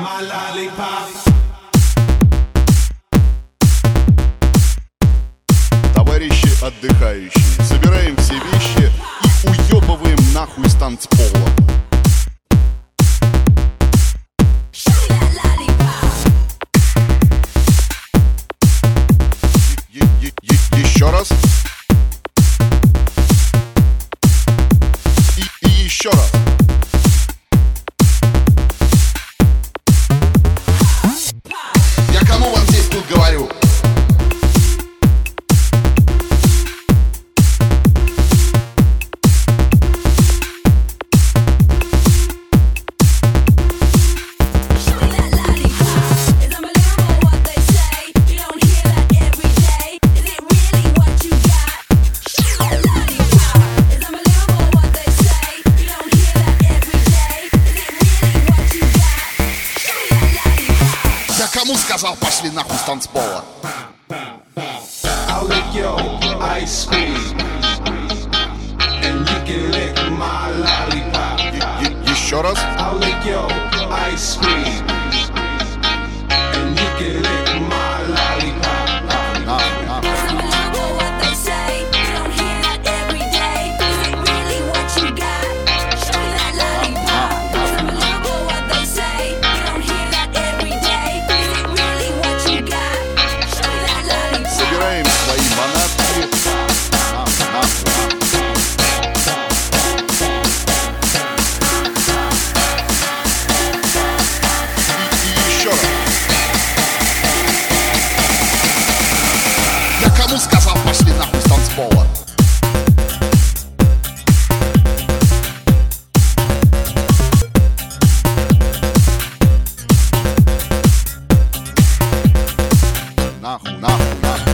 my lollipop. Товарищи отдыхающие, собираем все вещи и уебываем нахуй с танцпола. Еще раз. И еще раз. Я кому вам здесь тут говорю? Кому сказал, пошли нахуй с танцпола? I'll lick your ice cream, and you can lick my lollipop. Еще раз. I'll lick your ice cream, and you can lick my lollipop. Собираем свои манатки. И еще раз. Я кому сказал, пошли нахуй с танцпола? Нахуй, нахуй, нахуй.